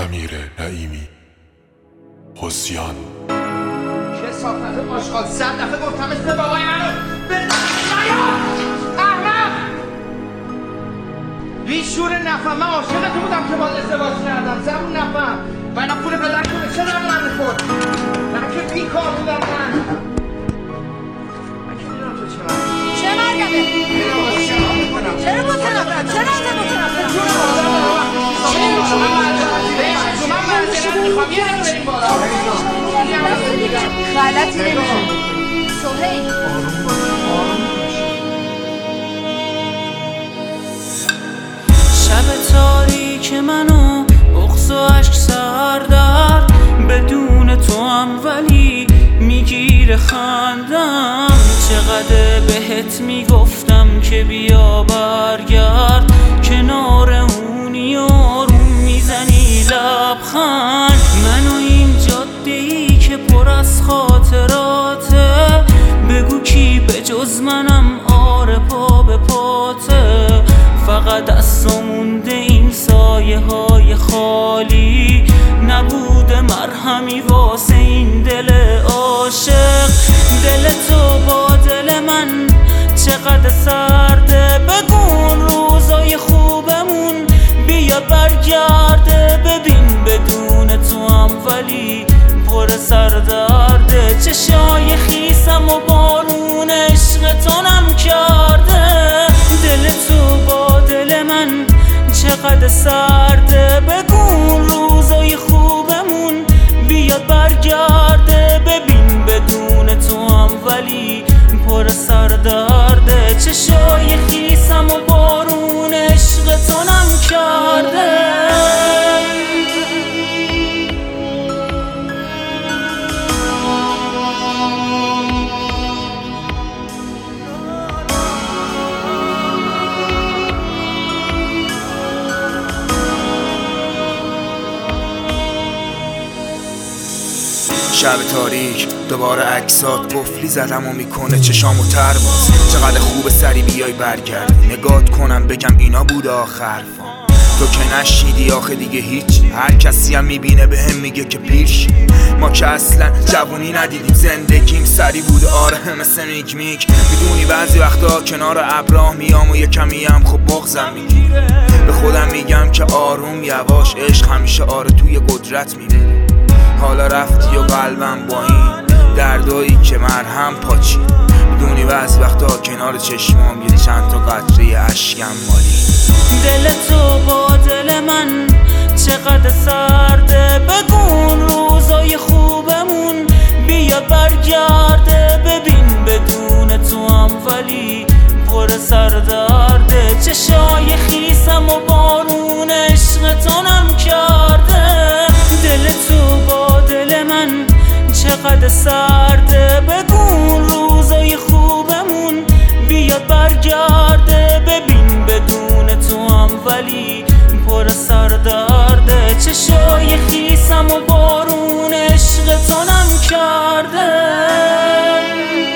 امیر نعیمی حسیان کثافت آشغال 100 دفعه گفتم اسم بابای منو نیار احمق بیشور نفهم. من عاشق تو بودم که باید ازدواج کردم زبون نفهم و اینا پول پدر کنه چه در من میخورد من که بیکار بودم من که میدونم تو چه مرگمه چرا متنفرم چرا غلطی نمیشه سهیل شب تاریک منو بغض و عشق سردر بدون تو هم ولی میگیره خندم چقدر بهت میگفتم که بیا برگرد کنار اونی آروم میزنی لبخند منو این جاده‌ای که پر از خاطراته بگو کی به جز منم آره پا به پاته فقط دستم مونده این سایه های خالی نبوده مرهمی واسه این دل عاشق دل تو با دل من چقدر سرده بگون روزای خوبمون بیا برگرده ببین بدون تو هم ولی پر سردرده چشای خیسم و بارون عشقتونم کرده دل تو با دل من چقدر سرده بگون روزای خوبمون بیاد برگرده ببین بدون تو هم ولی پر سردرده چشای خیسم و بارون عشقتونم کرده شب تاریک دوباره عکسات قفلی زدم و میکنه چشامو تر باز چقدر خوب سری بیای برگرد نگات کنم بگم اینا بود آخر تو که نشنیدی آخه دیگه هیچ هر کسی هم میبینه به هم میگه که پیش ما که اصلا جوونی ندیدیم زندگیم سری بود آره مثل میک میدونی بعضی وقتا کنار ابراه میام و یه کمی هم خب بغضم میگیره به خودم میگم که آروم یواش عشق همیشه آره توی قدرت میبینه حالا رفتی و قلبم با این دردایی که مرهم پاچی میدونی بعضی وقتا کنار چشمام یه چند تا قطره اشکم مالی دل تو با دل من چقدر سرده بگون روزای خوبمون بیا برگرده ببین بدون تو هم ولی پر سردرده چشای خیسم و بارون عشقتونم کرده دل تو با دل من چقدر سرده بگون روزای خوبمون بیاد برگرده ببین بدون تو هم ولی پر سردرده چشای خیسم و بارون عشقتونم کرده